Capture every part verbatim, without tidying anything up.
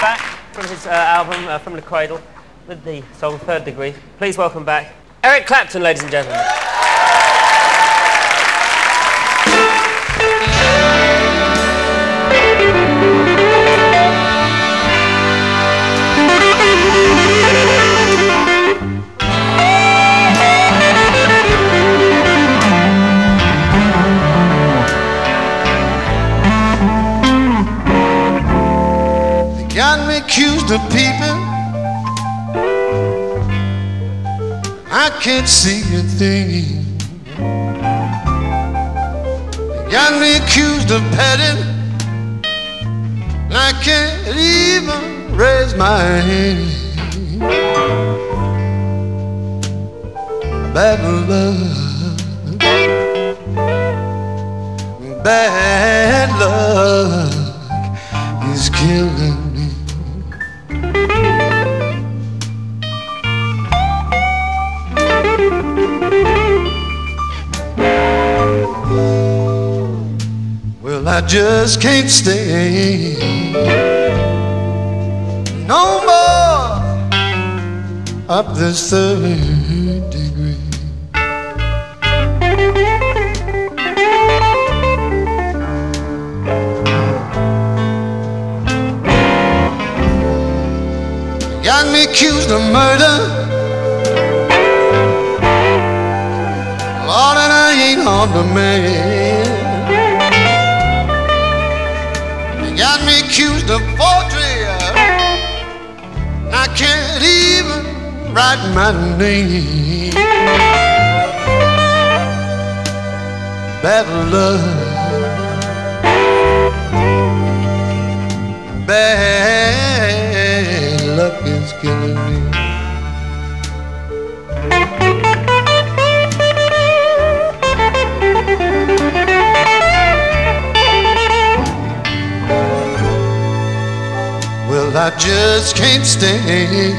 Back from his uh, album, uh, From the Cradle, with the song Third Degree. Please welcome back Eric Clapton, ladies and gentlemen. Got me accused of peeping, I can't see a thing. Got me accused of petting, I can't even raise my hand. Bad love, bad luck is killing me. Well, I just can't stay no more up this third degree. Got me accused of murder, Lord, and I ain't on the man. Got me accused of forgery, I can't even write my name. Bad love, bad luck is killing me. Well, I just can't stay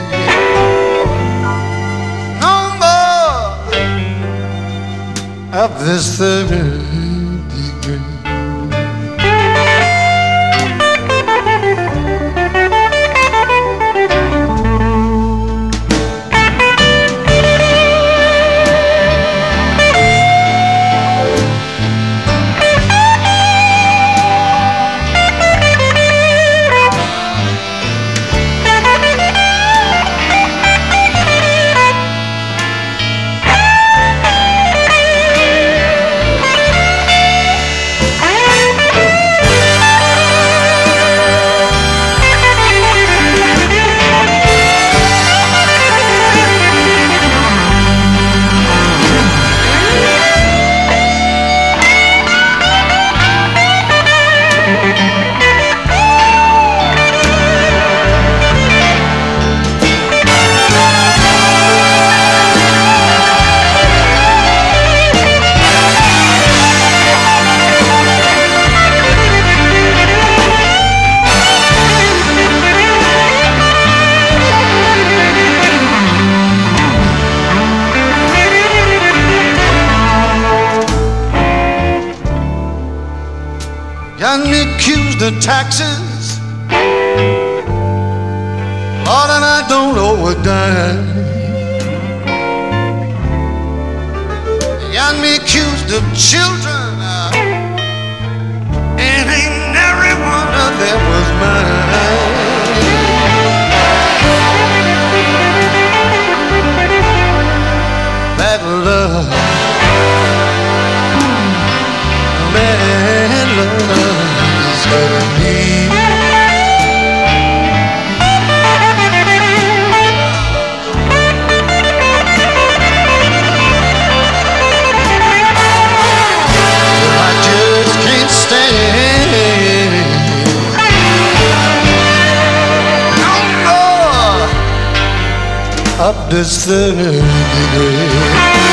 no more of this third degree. Got me accused of taxes, Lord, and I don't owe a dime. Got me accused of children, uh, and ain't every one of them was mine. Bad love, bad love is killing me. I just can't stand no more up this third degree.